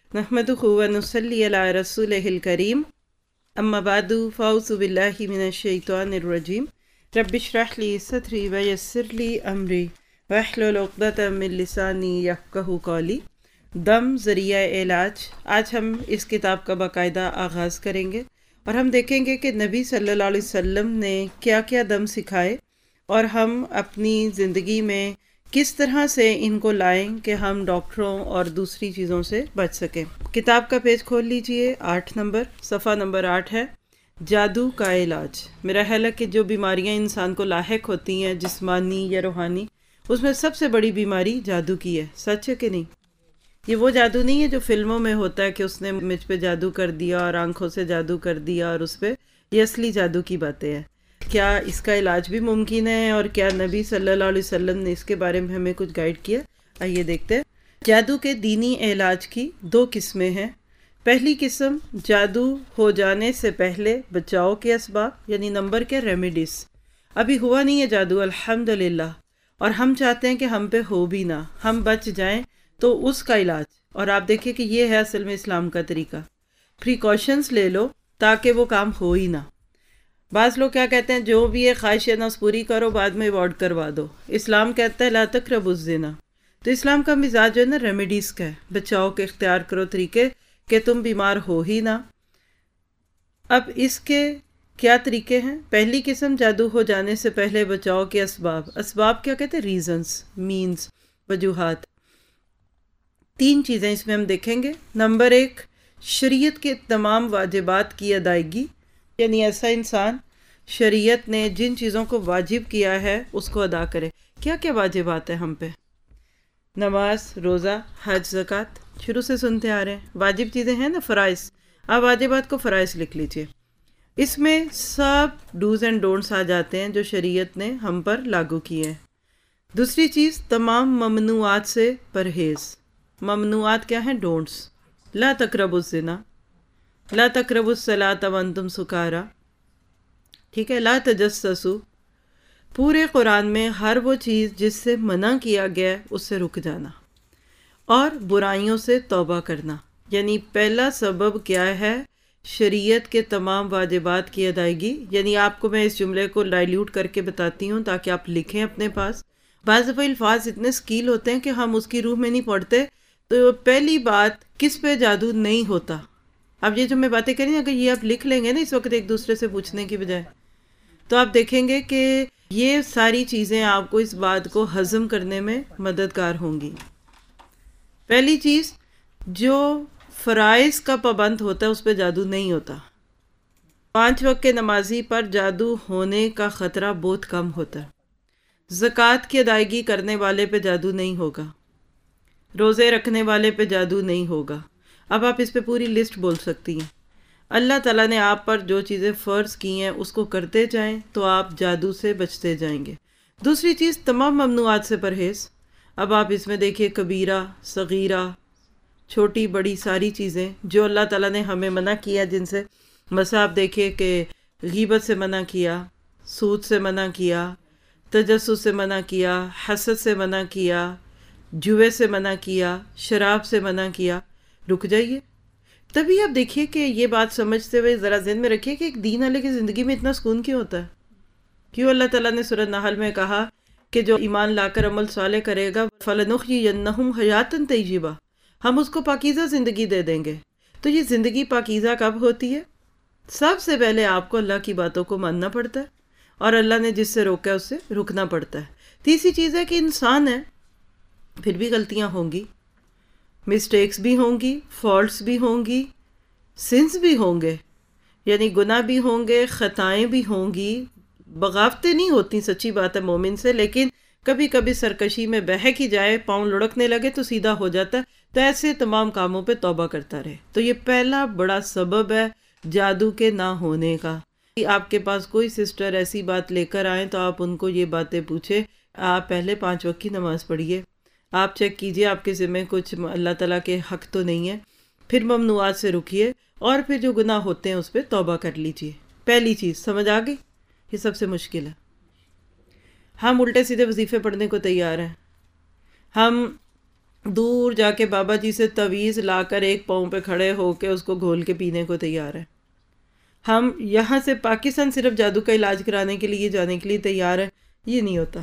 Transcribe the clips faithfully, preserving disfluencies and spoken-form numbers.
नहमदुहु व नुसल्ली अला रसूलिहिल करीम अम्मा बादु फ़अऊज़ु बिल्लाहि मिनश शैतानिर रजीम रब्बिश रह ली सदरी व यस्सिर ली अमरी वहलुल उक़दतम मिन लिसानी यफ़क़हू क़ौली। दम ज़रिया इलाज। आज हम इस किताब का बाकायदा आगाज़ करेंगे और हम देखेंगे कि नबी सल्लल्लाहु अलैहि वसल्लम ने क्या क्या दम सिखाए और हम अपनी ज़िंदगी में किस तरह से इनको लाएं कि हम डॉक्टरों और दूसरी चीज़ों से बच सकें। किताब का पेज खोल लीजिए, आठ नंबर, सफ़ा नंबर आठ है, जादू का इलाज। मेरा ख्याल है कि जो बीमारियां इंसान को लाहिक होती हैं जिस्मानी या रूहानी, उसमें सबसे बड़ी बीमारी जादू की है। सच है कि नहीं? ये वो जादू नहीं है जो फिल्मों में होता है कि उसने मुझ पे जादू कर दिया और आंखों से जादू कर दिया और उस पर, ये असली जादू की बातें हैं। क्या इसका इलाज भी मुमकिन है और क्या नबी सल्लल्लाहु अलैहि वसल्लम ने इसके बारे में हमें कुछ गाइड किया? आइए देखते हैं। जादू के दीनी इलाज की दो किस्में हैं। पहली किस्म जादू हो जाने से पहले बचाव के असबाब, यानी नंबर के रेमेडीज़। अभी हुआ नहीं है जादू अल्हम्दुलिल्लाह, और हम चाहते हैं कि हम पे हो भी ना, हम बच जाएं, तो उसका इलाज। और आप देखिए कि ये है असल में इस्लाम का तरीका। प्रिकॉशंस ले लो ताकि वो काम हो ही ना। बाज़ लोग क्या कहते हैं, जो भी ये ख्वाहिश है ना उस पूरी करो, बाद में अवॉइड करवा दो। इस्लाम कहता है ला तक़रबुज़ ज़िना। तो इस्लाम का मिजाज जो है ना रेमेडीज़ का है, बचाव के इख्तियार करो तरीके कि तुम बीमार हो ही ना। अब इसके क्या तरीके हैं? पहली किस्म जादू हो जाने से पहले बचाव के असबाब। असबाब क्या कहते हैं? रीज़न्स, मीन्स, वजूहात। तीन चीज़ें इसमें हम देखेंगे। नंबर एक, शरीयत के तमाम वाजिबात की अदायगी, यानी ऐसा इंसान शरीयत ने जिन चीज़ों को वाजिब किया है उसको अदा करे। क्या क्या वाजिबात है हम पे? नमाज, रोज़ा, हज, ज़कात, शुरू से सुनते आ रहे हैं। वाजिब चीज़ें हैं ना, फ़राइज़। आप वाजिबात को फ़राइज़ लिख लीजिए। इसमें सब डूज़ एंड डोंट्स आ जाते हैं जो शरीयत ने हम पर लागू किए हैं। दूसरी चीज़, तमाम ममनुआत से परहेज़। ममनुआत क्या हैं? डोंट्स। ला तक़रबुज़ ज़िना, ला तक़रबुज़ सलात व अंतुम सुकारा, ठीक है, ला तजस्ससु। पूरे कुरान में हर वो चीज़ जिससे मना किया गया है उससे रुक जाना और बुराइयों से तौबा करना। यानी पहला सबब क्या है? शरीयत के तमाम वाजिबात की अदायगी। यानी आपको मैं इस जुमले को डाइल्यूट करके बताती हूँ ताकि आप लिखें अपने पास। बाज़ दफ़ा अल्फाज इतने स्कील होते हैं कि हम उसकी रूह में नहीं पढ़ते। तो पहली बात, किस पे जादू नहीं होता। अब ये जो मैं बातें करी, अगर ये आप लिख लेंगे ना इस वक्त एक दूसरे से पूछने की बजाय, तो आप देखेंगे कि ये सारी चीज़ें आपको इस बात को हज़म करने में मददगार होंगी। पहली चीज़, जो फ़राइज़ का पाबंद होता है उस पर जादू नहीं होता। पाँच वक्त के नमाजी पर जादू होने का ख़तरा बहुत कम होता है। ज़कात की अदायगी करने वाले पे जादू नहीं होगा। रोज़े रखने वाले पे जादू नहीं होगा। अब आप इस पे पूरी लिस्ट बोल सकती हैं। अल्लाह ताला ने आप पर जो चीज़ें फ़र्ज़ की हैं उसको करते जाएं तो आप जादू से बचते जाएंगे। दूसरी चीज़, तमाम ममनुआत से परहेज़। अब आप इसमें देखिए, कबीरा, सगीरा, छोटी बड़ी सारी चीज़ें जो अल्लाह ताला ने हमें मना किया, जिनसे मसा आप देखिए कि गीबत से मना किया, सूद से मना किया, तजस्सुस से मना किया, हसद से मना किया, जुए से मना किया, शराब से मना किया। रुक जाइए। तभी आप देखिए कि ये बात समझते हुए ज़रा ज़हन में रखिए कि एक दीन वाले की ज़िंदगी में इतना सुकून क्यों होता है। क्यों अल्लाह ताला ने सूरह नहल में कहा कि जो ईमान लाकर अमल साले करेगा, फलनुहयियन्नहुम हयातन तय्यिबा, हम उसको पाकीज़ा ज़िंदगी दे देंगे। तो ये ज़िंदगी पाकीज़ा कब होती है? सबसे पहले आपको अल्लाह की बातों को मानना पड़ता है और अल्लाह ने जिससे रोका है उससे रुकना पड़ता है। तीसरी चीज़ है कि इंसान है, फिर भी गलतियाँ होंगी, मिस्टेक्स भी होंगी, फॉल्ट्स भी होंगी, सिंस भी होंगे, यानी गुनाह भी होंगे, ख़ताएँ भी होंगी। बगावतें नहीं होती, सच्ची बात है मोमिन से, लेकिन कभी कभी सरकशी में बहक ही जाए, पाँव लुढ़कने लगे तो सीधा हो जाता है। तो ऐसे तमाम कामों पे तौबा करता रहे। तो ये पहला बड़ा सबब है जादू के ना होने का। आपके पास कोई सिस्टर ऐसी बात लेकर आए तो आप उनको ये बातें पूछे, आप पहले पाँच वक्त की नमाज़ पढ़िए, आप चेक कीजिए आपके ज़िम्मे कुछ अल्लाह ताला के हक़ तो नहीं है, फिर ममनुआत से रुकिए और फिर जो गुनाह होते हैं उस पर तौबा कर लीजिए। पहली चीज़ समझ आ गई? ये सबसे मुश्किल है। हम उल्टे सीधे वजीफ़े पढ़ने को तैयार हैं, हम دور جا کے بابا جی سے تعویذ لا کر ایک پاؤں پہ کھڑے ہو کے اس کو گھول کے پینے کو تیار ہے. ہم یہاں سے پاکستان صرف جادو کا علاج کرانے کے لیے جانے کے لیے تیار ہے. یہ نہیں ہوتا.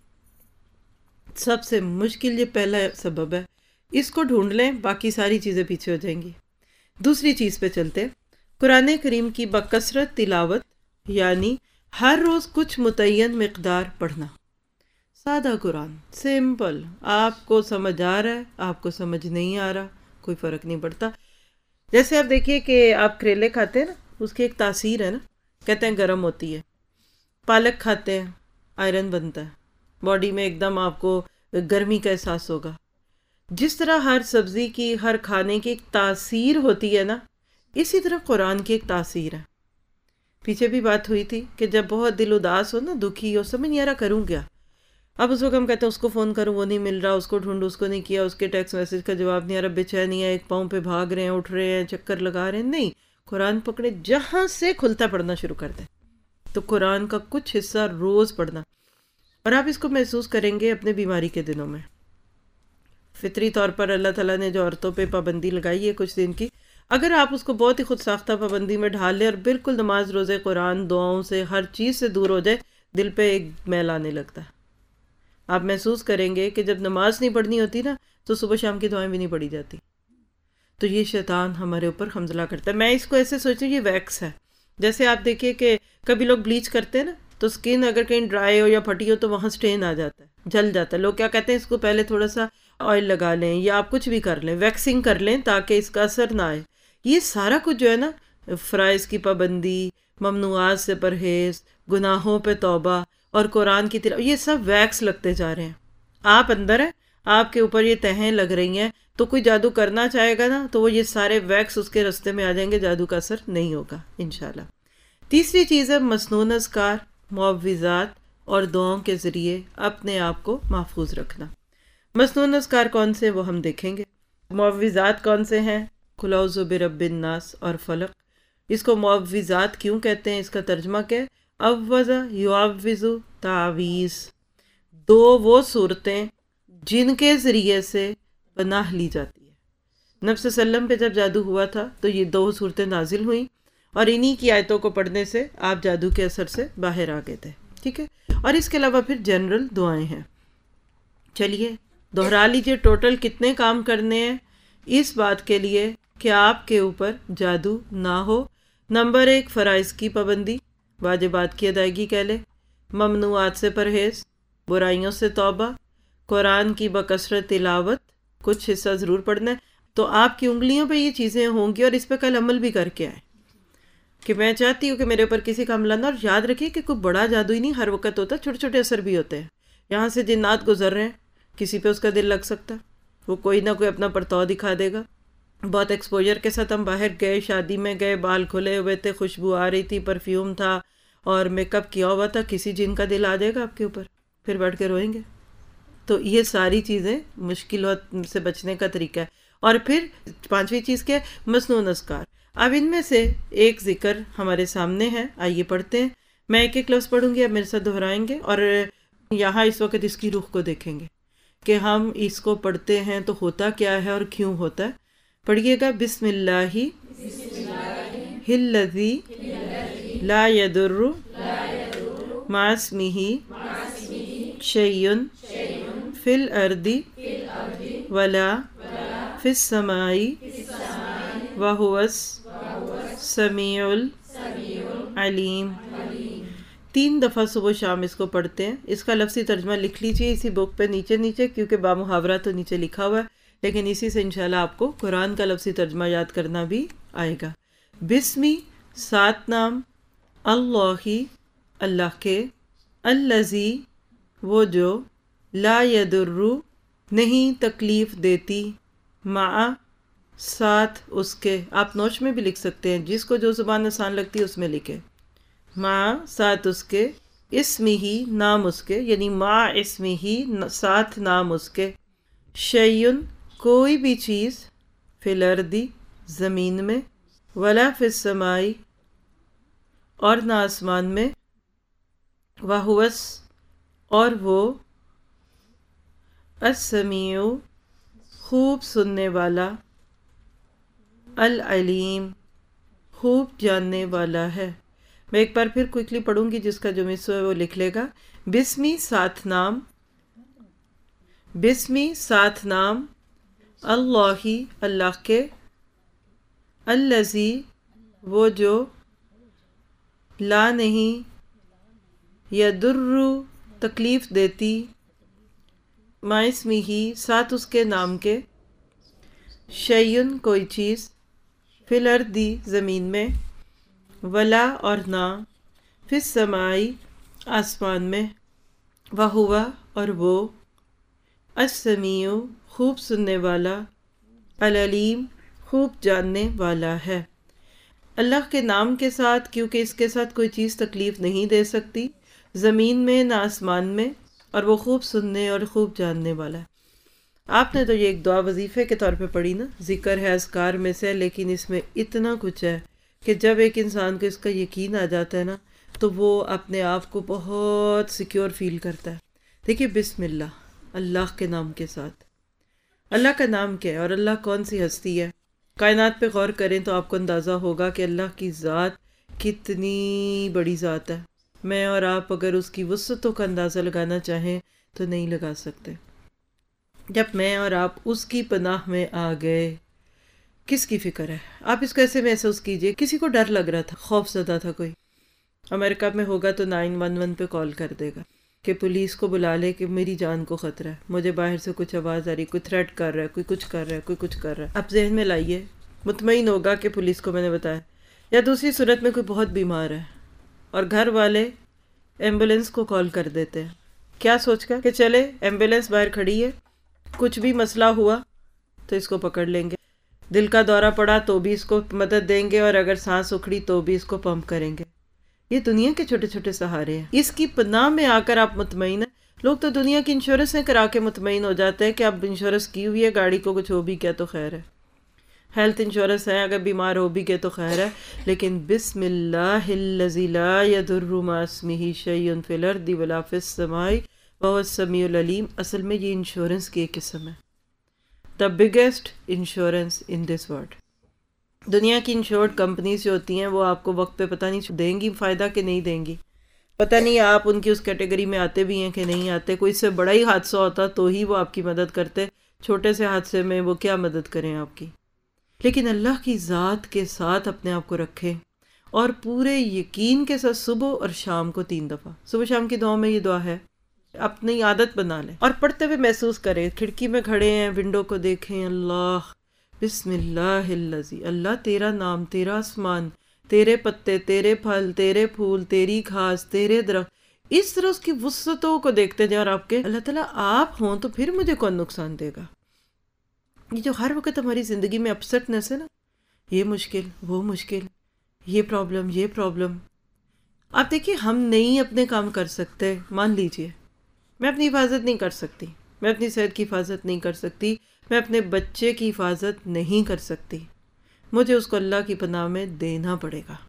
سب سے مشکل یہ پہلا سبب ہے، اس کو ڈھونڈ لیں، باقی ساری چیزیں پیچھے ہو جائیں گی. دوسری چیز پہ چلتے، قرآن کریم کی بکثرت تلاوت، یعنی ہر روز کچھ متعین مقدار پڑھنا. سادہ قرآن، سمپل، آپ کو سمجھ آ رہا ہے، آپ کو سمجھ نہیں آ رہا، کوئی فرق نہیں پڑتا. جیسے آپ دیکھیے کہ آپ کریلے کھاتے ہیں نا، اس کی ایک تاثیر ہے نا، کہتے ہیں گرم ہوتی ہے. پالک کھاتے ہیں، آئرن بنتا ہے، باڈی میں ایک دم آپ کو گرمی کا احساس ہوگا. جس طرح ہر سبزی کی، ہر کھانے کی ایک تاثیر ہوتی ہے نا، اسی طرح قرآن کی ایک تاثیر ہے. پیچھے بھی بات ہوئی تھی کہ جب بہت دل اداس ہو نا، دکھی ہو، سمجھ نہیں آ رہا کروں کیا، اب اس وقت ہم کہتے ہیں اس کو فون کروں، وہ نہیں مل رہا، اس کو ڈھونڈوں، اس کو نہیں کیا، اس کے ٹیکسٹ میسج کا جواب نہیں آ رہا، بے چینی ہے، ایک پاؤں پہ بھاگ رہے ہیں، اٹھ رہے ہیں، چکر لگا رہے ہیں. نہیں، قرآن پکڑے، جہاں سے کھلتا پڑھنا شروع کر دیں. تو قرآن کا کچھ حصہ روز پڑھنا، اور آپ اس کو محسوس کریں گے اپنے بیماری کے دنوں میں. فطری طور پر اللہ تعالیٰ نے جو عورتوں پہ پابندی لگائی ہے کچھ دن کی، اگر آپ اس کو بہت ہی خود ساختہ پابندی میں ڈھال لیں اور بالکل نماز روزے قرآن دعاؤں سے ہر چیز سے دور ہو جائے، دل پہ ایک میل آنے لگتا ہے. آپ محسوس کریں گے کہ جب نماز نہیں پڑھنی ہوتی نا، تو صبح شام کی دعائیں بھی نہیں پڑھی جاتی. تو یہ شیطان ہمارے اوپر حملہ کرتا ہے. میں اس کو ایسے سوچوں یہ ویکس ہے. جیسے آپ دیکھیے کہ کبھی لوگ بلیچ کرتے ہیں نا، تو سکن اگر کہیں ڈرائی ہو یا پھٹی ہو تو وہاں سٹین آ جاتا ہے، جل جاتا ہے. لوگ کیا کہتے ہیں، اس کو پہلے تھوڑا سا آئل لگا لیں یا آپ کچھ بھی کر لیں، ویکسنگ کر لیں تاکہ اس کا اثر نہ آئے. یہ سارا کچھ جو ہے نا، فرائض کی پابندی، ممنوعات سے پرہیز، گناہوں پہ توبہ اور قرآن کی تلاوت، یہ سب ویکس لگتے جا رہے ہیں. آپ اندر ہیں، آپ کے اوپر یہ تہیں لگ رہی ہیں، تو کوئی جادو کرنا چاہے گا نا، تو وہ یہ سارے ویکس اس کے رستے میں آ جائیں گے، جادو کا اثر نہیں ہوگا انشاءاللہ. تیسری چیز ہے مسنون اذکار، معوذات اور دعاؤں کے ذریعے اپنے آپ کو محفوظ رکھنا. مسنون اذکار کون سے وہ ہم دیکھیں گے. معوذات کون سے ہیں؟ قل اعوذ برب الناس اور فلق. اس کو معوذات کیوں کہتے ہیں؟ اس کا ترجمہ کیا ہے؟ عوذ یعوذ، تعویذ. دو وہ صورتیں جن کے ذریعے سے پناہ لی جاتی ہے. نبی صلی اللہ علیہ وسلم پہ جب جادو ہوا تھا تو یہ دو صورتیں نازل ہوئیں، اور انہی کی آیتوں کو پڑھنے سے آپ جادو کے اثر سے باہر آ گئے تھے. ٹھیک ہے. اور اس کے علاوہ پھر جنرل دعائیں ہیں. چلیے دوہرا لیجئے ٹوٹل کتنے کام کرنے ہیں اس بات کے لیے کہ آپ کے اوپر جادو نہ ہو. نمبر ایک، فرائض کی پابندی، واجبات کی ادائیگی کہہ لیں، ممنوعات سے پرہیز، برائیوں سے توبہ، قرآن کی بکثرت تلاوت، کچھ حصہ ضرور پڑھنا ہے. تو آپ کی انگلیوں پہ یہ چیزیں ہوں گی، اور اس پہ کل عمل بھی کر کے آئیں. کہ میں چاہتی ہوں کہ میرے اوپر کسی کا حملہ نہ، اور یاد رکھیے کہ کوئی بڑا جادو ہی نہیں ہر وقت ہوتا، چھوٹے چھوٹے اثر بھی ہوتے ہیں. یہاں سے جنات گزر رہے ہیں، کسی پہ اس کا دل لگ سکتا ہے، وہ کوئی نہ کوئی اپنا پرتاؤ دکھا دے گا. بہت ایکسپوجر کے ساتھ ہم باہر گئے، شادی میں گئے، بال کھلے ہوئے تھے، خوشبو آ رہی تھی، پرفیوم تھا اور میک اپ کیا ہوا تھا، کسی جن کا دل آ جائے گا آپ کے اوپر، پھر بیٹھ کے روئیں گے. تو یہ ساری چیزیں مشکلات سے بچنے کا طریقہ ہے. اور پھر پانچویں چیز کیا ہے؟ مسنون اذکار. اب ان میں سے ایک ذکر ہمارے سامنے ہے، آئیے پڑھتے ہیں. میں ایک ایک لفظ پڑھوں گی، آپ میرے ساتھ دہرائیں گے، اور یہاں اس وقت اس کی رخ کو دیکھیں گے کہ ہم اس کو پڑھتے ہیں تو ہوتا کیا ہے اور کیوں ہوتا ہے. پڑھیے گا. بسم اللہ الذی لا یضر مع اسمہ شیء فی الارض ولا فی السماء وہو السمیع العلیم. تین دفعہ صبح و شام اس کو پڑھتے ہیں. اس کا لفظی ترجمہ لکھ لیجئے اسی بک پہ نیچے نیچے، کیونکہ بامحاورہ تو نیچے لکھا ہوا ہے، لیکن اسی سے انشاءاللہ آپ کو قرآن کا لفظی ترجمہ یاد کرنا بھی آئے گا. بسمی، سات نام، اللہ، اللہ کے، الذی، وہ جو، لا یضر، نہیں تکلیف دیتی، مع، ساتھ اس کے. آپ نوش میں بھی لکھ سکتے ہیں، جس کو جو زبان آسان لگتی ہے اس میں لکھیں. مع، ساتھ اس کے، اسمہ، نام اس کے، یعنی مع اسمہ، ساتھ نام اس کے، شیء، کوئی بھی چیز، فی الارض، زمین میں، ولا فی السماء، اور نہ آسمان میں، وہو، اور وہ، السمیع، خوب سننے والا، العلیم خوب جاننے والا ہے۔ میں ایک بار پھر کوئکلی پڑھوں گی، جس کا جو مصرع ہے وہ لکھ لے گا۔ بسمی ساتھ نام، بسمی ساتھ نام اللہ اللہ کے، الذی وہ جو، لا نہیں، یضر تکلیف دیتی، ما اسمہ ساتھ اس کے نام کے، شیئن کوئی چیز، فی الارض زمین میں، ولا اور نہ، فی السماء آسمان میں، وہو اور وہ، السمیع خوب سننے والا، العلیم خوب جاننے والا ہے۔ اللہ کے نام کے ساتھ، کیونکہ اس کے ساتھ کوئی چیز تکلیف نہیں دے سکتی زمین میں نہ آسمان میں، اور وہ خوب سننے اور خوب جاننے والا ہے۔ آپ نے تو یہ ایک دعا وظیفے کے طور پہ پڑھی نا، ذکر ہے اذکار میں سے، لیکن اس میں اتنا کچھ ہے کہ جب ایک انسان کو اس کا یقین آ جاتا ہے نا، تو وہ اپنے آپ کو بہت سیکیور فیل کرتا ہے۔ دیکھیے، بسم اللہ، اللہ کے نام کے ساتھ۔ اللہ کا نام کیا ہے اور اللہ کون سی ہستی ہے؟ کائنات پہ غور کریں تو آپ کو اندازہ ہوگا کہ اللہ کی ذات کتنی بڑی ذات ہے۔ میں اور آپ اگر اس کی وسعتوں کا اندازہ لگانا چاہیں تو نہیں لگا سکتے۔ جب میں اور آپ اس کی پناہ میں آ گئے، کس کی فکر ہے؟ آپ اس کو ایسے محسوس کیجئے، کسی کو ڈر لگ رہا تھا، خوف زدہ تھا کوئی، امریکہ میں ہوگا تو نائن ون ون پہ کال کر دے گا کہ پولیس کو بلا لے کہ میری جان کو خطرہ ہے، مجھے باہر سے کچھ آواز آ رہی، کوئی تھریٹ کر رہا ہے، کوئی کچھ کر رہا ہے، کوئی کچھ کر رہا ہے۔ اب ذہن میں لائیے، مطمئن ہوگا کہ پولیس کو میں نے بتایا، یا دوسری صورت میں کوئی بہت بیمار ہے اور گھر والے ایمبولینس کو کال کر دیتے ہیں، کیا سوچ کر کہ چلے ایمبولینس باہر کھڑی ہے، کچھ بھی مسئلہ ہوا تو اس کو پکڑ لیں گے، دل کا دورہ پڑا تو بھی اس کو مدد دیں گے، اور اگر سانس اکھڑی تو بھی اس کو پمپ کریں گے۔ یہ دنیا کے چھوٹے چھوٹے سہارے ہیں، اس کی پناہ میں آ کر آپ مطمئن ہیں۔ لوگ تو دنیا کی انشورنسیں کرا کے مطمئن ہو جاتے ہیں کہ اب انشورنس کی ہوئی ہے، گاڑی کو کچھ ہو بھی کیا تو خیر ہے، ہیلتھ انشورنس ہے، اگر بیمار ہو بھی گئے تو خیر ہے، لیکن بسم اللہ الذی لا یضر مع اسمہ شیء فی الارض ولا فی السماء وہو السمیع العلیم، اصل میں یہ انشورنس کی ایک قسم ہے، the biggest insurance in this world۔ دنیا کی انشورڈ کمپنیز جو ہوتی ہیں وہ آپ کو وقت پہ پتہ نہیں دیں گی فائدہ کہ نہیں دیں گی، پتہ نہیں آپ ان کی اس کیٹیگری میں آتے بھی ہیں کہ نہیں آتے، کوئی اس سے بڑا ہی حادثہ ہوتا تو ہی وہ آپ کی مدد کرتے، چھوٹے سے حادثے میں وہ کیا مدد کریں آپ کی۔ لیکن اللہ کی ذات کے ساتھ اپنے آپ کو رکھیں، اور پورے یقین کے ساتھ صبح اور شام کو تین دفعہ، صبح شام کی دعا میں یہ دعا ہے، اپنی عادت بنا لیں، اور پڑھتے ہوئے محسوس کریں، کھڑکی میں کھڑے ہیں، ونڈو کو دیکھیں، اللہ بسم اللہ الذی، اللہ تیرا نام، تیرا آسمان، تیرے پتے، تیرے پھل، تیرے پھول، تیری گھاس، تیرے درخت، اس طرح اس کی وسعتوں کو دیکھتے جائیں، اور آپ کے اللہ تعالیٰ آپ ہوں تو پھر مجھے کون نقصان دے گا۔ یہ جو ہر وقت ہماری زندگی میں اپسٹنس ہے نا، یہ مشکل، وہ مشکل، یہ پرابلم، یہ پرابلم، آپ دیکھیے ہم نہیں اپنے کام کر سکتے، مان لیجئے میں اپنی حفاظت نہیں کر سکتی، میں اپنی صحت کی حفاظت نہیں کر سکتی، میں اپنے بچے کی حفاظت نہیں کر سکتی، مجھے اس کو اللہ کی پناہ میں دینا پڑے گا۔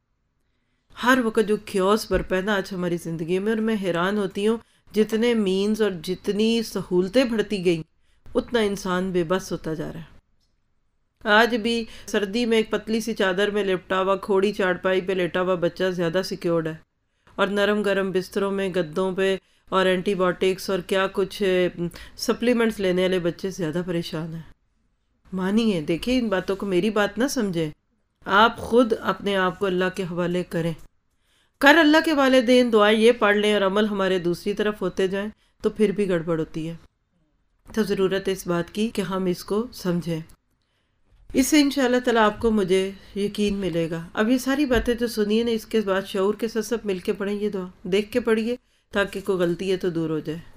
ہر وقت جو کیوس برپا ہے نا آج ہماری زندگی میں، اور میں حیران ہوتی ہوں جتنے مینز اور جتنی سہولتیں بڑھتی گئیں اتنا انسان بے بس ہوتا جا رہا ہے۔ آج بھی سردی میں ایک پتلی سی چادر میں لپٹا ہوا، کھوڑی چارپائی پہ لیٹا ہوا بچہ زیادہ سیکیورڈ ہے، اور نرم گرم بستروں میں، گدوں پہ، اور اینٹی بائیوٹکس اور کیا کچھ سپلیمنٹس لینے والے بچے زیادہ پریشان ہیں۔ مانیے، دیکھیں ان باتوں کو، میری بات نہ سمجھیں، آپ خود اپنے آپ کو اللہ کے حوالے کریں، کر اللہ کے حوالے دیں، دعائیں یہ پڑھ لیں اور عمل ہمارے دوسری طرف ہوتے جائیں تو پھر بھی گڑبڑ ہوتی ہے۔ تو ضرورت ہے اس بات کی کہ ہم اس کو سمجھیں، اس سے انشاءاللہ تعالیٰ آپ کو مجھے یقین ملے گا۔ اب یہ ساری باتیں جو سنیے نا، اس کے بعد شعور کے ساتھ سب مل کے پڑھیں، یہ دعا دیکھ کے پڑھیے تاکہ کوئی غلطی ہے تو دور ہو جائے۔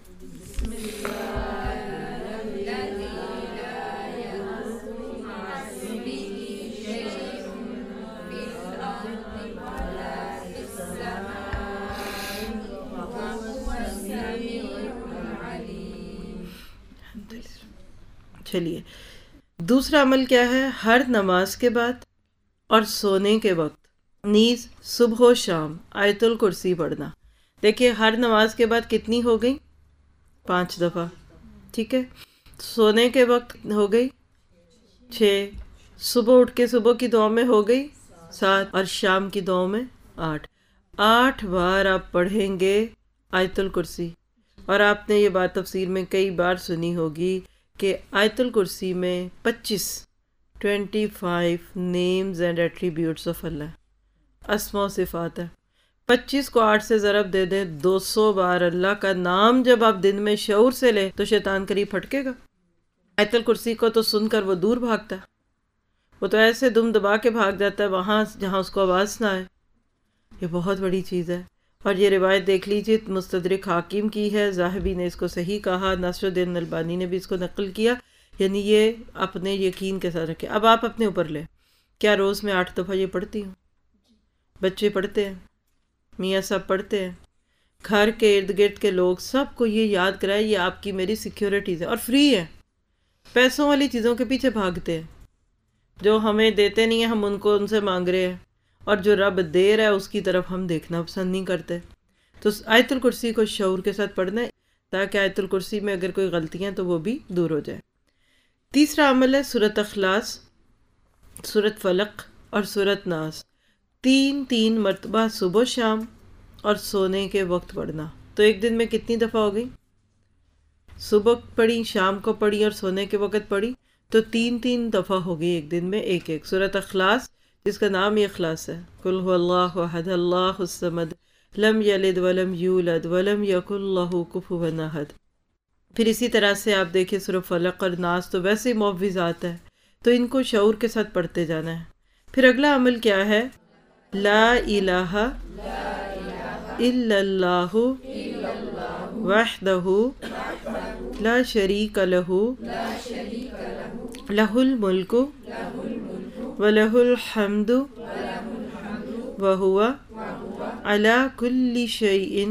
چلیے، دوسرا عمل کیا ہے؟ ہر نماز کے بعد اور سونے کے وقت نیز صبح و شام آیت الکرسی پڑھنا۔ دیکھیے ہر نماز کے بعد کتنی ہو گئی؟ پانچ دفعہ، ٹھیک ہے؟ سونے کے وقت ہو گئی چھ، صبح اٹھ کے صبح کی دعا میں ہو گئی سات، اور شام کی دعا میں آٹھ۔ آٹھ بار آپ پڑھیں گے آیت الکرسی۔ اور آپ نے یہ بات تفسیر میں کئی بار سنی ہوگی کہ آیت الکرسی میں پچیس twenty five names and attributes of Allah, اسماء و صفات ہے۔ پچیس کو آٹھ سے ضرب دے دیں، دو سو بار اللہ کا نام جب آپ دن میں شعور سے لیں تو شیطان قریب پھٹکے گا۔ آیت الکرسی کو تو سن کر وہ دور بھاگتا ہے، وہ تو ایسے دم دبا کے بھاگ جاتا ہے وہاں جہاں اس کو آواز نہ آئے۔ یہ بہت بڑی چیز ہے۔ اور یہ روایت دیکھ لیجیے، مستدرک حاکم کی ہے، ذاہبی نے اس کو صحیح کہا، ناصر الدین البانی نے بھی اس کو نقل کیا، یعنی یہ اپنے یقین کے ساتھ رکھے۔ اب آپ اپنے اوپر لیں، کیا روز میں آٹھ دفعہ یہ پڑھتی ہوں؟ بچے پڑھتے ہیں، میاں صاحب پڑھتے ہیں، گھر کے ارد گرد کے لوگ، سب کو یہ یاد کرائے، یہ آپ کی میری سیکیورٹیز ہے اور فری ہے۔ پیسوں والی چیزوں کے پیچھے بھاگتے ہیں، جو ہمیں دیتے نہیں ہیں ہم ان کو ان سے مانگ رہے ہیں، اور جو رب دے رہا ہے اس کی طرف ہم دیکھنا پسند نہیں کرتے۔ تو آیت الکرسی کو شعور کے ساتھ پڑھنا ہے تاکہ آیت الکرسی میں اگر کوئی غلطیاں تو وہ بھی دور ہو جائے۔ تیسرا عمل ہے سورۃ اخلاص، سورۃ فلق اور سورۃ ناس، تین تین مرتبہ صبح شام اور سونے کے وقت پڑھنا۔ تو ایک دن میں کتنی دفعہ ہو گئی؟ صبح پڑھی، شام کو پڑھی اور سونے کے وقت پڑھی، تو تین تین دفعہ ہو گئی ایک دن میں ایک ایک۔ سورۃ اخلاص جس کا نام ہی اخلاص ہے، قل هو اللہ احد اللہ الصمد لم یلد ولم یولد ولم یکن لہ کفوا احد۔ پھر اسی طرح سے آپ دیکھیں سورۃ فلق اور ناس تو ویسے ہی معوذات ہے، تو ان کو شعور کے ساتھ پڑھتے جانا ہے۔ پھر اگلا عمل کیا ہے؟ لا الہ الا اللہ وحدہ لا شریک لہ لہ الملک وَلَهُ الْحَمْدُ وَهُوَ عَلَى كُلِّ شَيْءٍ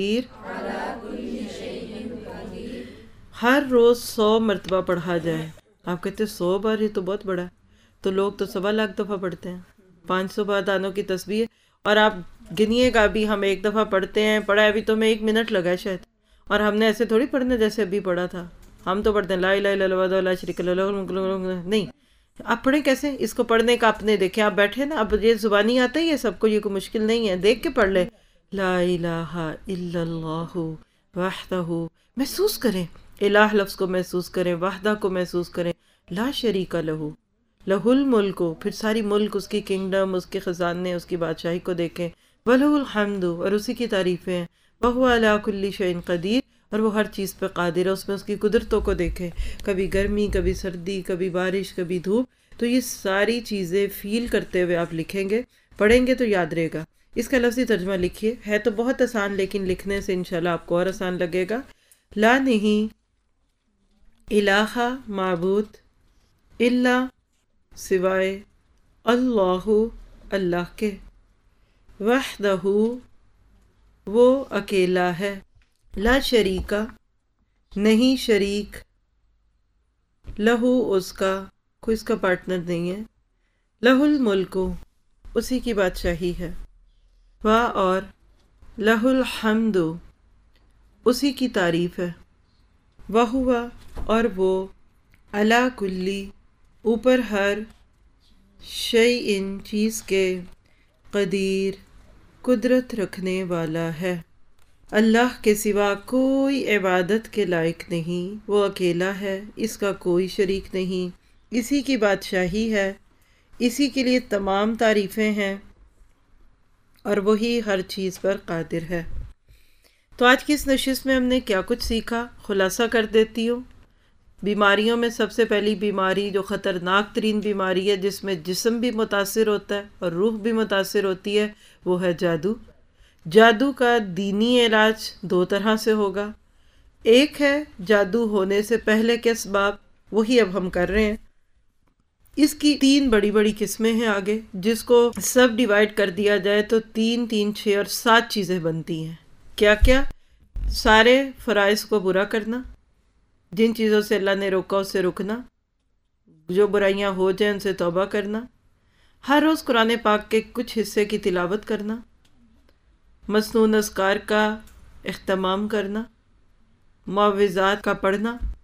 قدیر۔ ہر روز سو مرتبہ پڑھا جائے۔ آپ کہتے ہیں سو بار، یہ تو بہت بڑا ہے، تو لوگ تو سوا لاکھ دفعہ پڑھتے ہیں، پانچ سو بار دانوں کی تسبیح ہے۔ اور آپ گنیے گا بھی، ہم ایک دفعہ پڑھتے ہیں، پڑھا ابھی تو میں ایک منٹ لگا ہے شاید، اور ہم نے ایسے تھوڑی پڑھنا جیسے ابھی پڑھا تھا۔ ہم تو پڑھتے ہیں لا الہ الا اللہ وحدہ لا شریک لہ لہ الملک وَلَهُ الْحَمْدُ، نہیں۔ آپ پڑھیں کیسے؟ اس کو پڑھنے کا اپنے دیکھیں، آپ بیٹھے نا، اب یہ زبانی آتا ہی ہے سب کو، یہ کوئی مشکل نہیں ہے، دیکھ کے پڑھ لیں۔ لا الہ الا اللہ وحدہ، محسوس کریں، الہ لفظ کو محسوس کریں، وحدہ کو محسوس کریں، لا شریک لہ لہ الملک، پھر ساری ملک، اس کی کنگڈم، اس کے خزانے، اس کی بادشاہی کو دیکھیں، وَلَهُ الْحَمْدُ، اور اسی کی تعریفیں ہیں، وَهُوَ عَلَى كُلِّ شَيْءٍ قدیر، اور وہ ہر چیز پہ قادر ہے۔ اس میں اس کی قدرتوں کو دیکھیں، کبھی گرمی، کبھی سردی، کبھی بارش، کبھی دھوپ، تو یہ ساری چیزیں فیل کرتے ہوئے آپ لکھیں گے، پڑھیں گے تو یاد رہے گا۔ اس کا لفظی ترجمہ لکھیے، ہے تو بہت آسان لیکن لکھنے سے انشاءاللہ آپ کو اور آسان لگے گا۔ لا نہیں الہ معبود الا سوائے اللہ اللہ کے، وحدہ وہ اکیلا ہے، لا شریکہ نہیں شریک، لہو اس کا کوئی اس کا پارٹنر نہیں ہے، لہ الملک اسی کی بادشاہی ہے، و اور لہ الحمد اسی کی تعریف ہے، وہو اور وہ علی کلی اوپر ہر شیء چیز کے قدیر قدرت رکھنے والا ہے۔ اللہ کے سوا کوئی عبادت کے لائق نہیں، وہ اکیلا ہے، اس کا کوئی شریک نہیں، اسی کی بادشاہی ہے، اسی کے لیے تمام تعریفیں ہیں، اور وہی ہر چیز پر قادر ہے۔ تو آج کی اس نشست میں ہم نے کیا کچھ سیکھا، خلاصہ کر دیتی ہوں۔ بیماریوں میں سب سے پہلی بیماری جو خطرناک ترین بیماری ہے، جس میں جسم بھی متاثر ہوتا ہے اور روح بھی متاثر ہوتی ہے، وہ ہے جادو۔ جادو کا دینی علاج دو طرح سے ہوگا، ایک ہے جادو ہونے سے پہلے کے اسباب، وہی اب ہم کر رہے ہیں۔ اس کی تین بڑی بڑی قسمیں ہیں آگے، جس کو سب ڈیوائیڈ کر دیا جائے تو تین تین چھ اور سات چیزیں بنتی ہیں۔ کیا کیا؟ سارے فرائض کو برا کرنا، جن چیزوں سے اللہ نے روکا اس سے رکنا، جو برائیاں ہو جائیں ان سے توبہ کرنا، ہر روز قرآن پاک کے کچھ حصے کی تلاوت کرنا، مسنون اذکار کا اہتمام کرنا، معوذات کا پڑھنا،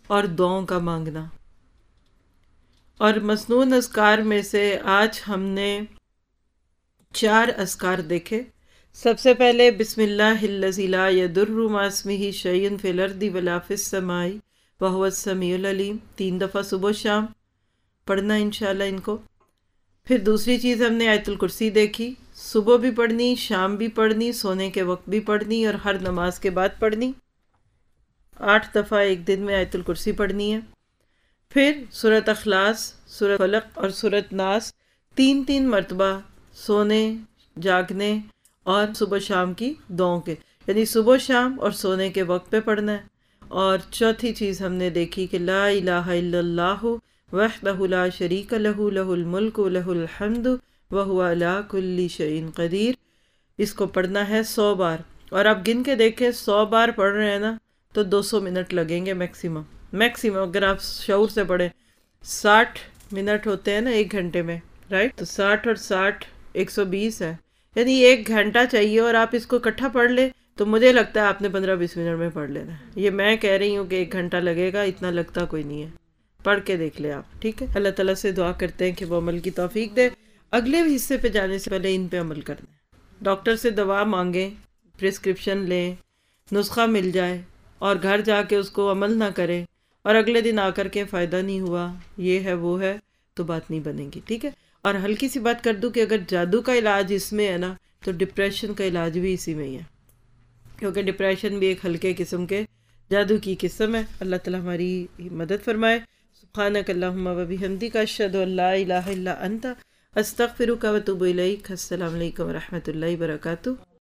اور دعاؤں کا مانگنا۔ اور مسنون اذکار میں سے آج ہم نے چار اذکار دیکھے۔ سب سے پہلے بسم اللہ الذی لا یضر مع اسمہ شیء فی الارض ولا فی السماء وہو السمیع العلیم، تین دفعہ صبح و شام پڑھنا انشاءاللہ ان کو۔ پھر دوسری چیز ہم نے آیت الکرسی دیکھی، صبح بھی پڑھنی، شام بھی پڑھنی، سونے کے وقت بھی پڑھنی اور ہر نماز کے بعد پڑھنی۔ آٹھ دفعہ ایک دن میں آیت الکرسی پڑھنی ہے۔ پھر سورۃ اخلاص، سورۃ فلق اور سورۃ ناس تین تین مرتبہ سونے، جاگنے اور صبح شام کی دعاؤں کے، یعنی صبح شام اور سونے کے وقت پہ پڑھنا ہے۔ اور چوتھی چیز ہم نے دیکھی کہ لا الہ الا اللہ وحدہ لا شریک لہ لہ الملک لہ الحمد وہو علی کل شیء قدیر، اس کو پڑھنا ہے سو بار۔ اور آپ گن کے دیکھیں سو بار پڑھ رہے ہیں نا تو دو سو منٹ لگیں گے میکسیمم میکسیمم اگر آپ شعور سے پڑھیں۔ ساٹھ منٹ ہوتے ہیں نا ایک گھنٹے میں، رائٹ؟ تو ساٹھ اور ساٹھ ایک سو بیس ہے، یعنی ایک گھنٹہ چاہیے اور آپ اس کو اکٹھا پڑھ لیں تو مجھے لگتا ہے آپ نے پندرہ بیس منٹ میں پڑھ لینا ہے۔ یہ میں کہہ رہی ہوں کہ ایک گھنٹہ لگے گا، اتنا لگتا کوئی نہیں ہے، پڑھ کے دیکھ لیں آپ، ٹھیک ہے؟ اللہ تعالیٰ سے دعا کرتے ہیں کہ وہ عمل کی توفیق دے۔ اگلے حصے پہ جانے سے پہلے ان پہ عمل کرنا ہے۔ ڈاکٹر سے دوا مانگیں، پرسکرپشن لیں، نسخہ مل جائے اور گھر جا کے اس کو عمل نہ کریں اور اگلے دن آ کر کے فائدہ نہیں ہوا، یہ ہے وہ ہے، تو بات نہیں بنے گی، ٹھیک ہے؟ اور ہلکی سی بات کر دوں کہ اگر جادو کا علاج اس میں ہے نا تو ڈپریشن کا علاج بھی اسی میں ہی ہے، کیونکہ ڈپریشن بھی ایک ہلکے قسم کے جادو کی قسم ہے۔ اللہ تعالیٰ ہماری مدد فرمائے۔ سبحانک اللہم و بحمدک اشہد ان لا الہ الا انت استغفرک و اتوب الیک۔ السلام علیکم و رحمۃ اللہ وبرکاتہ۔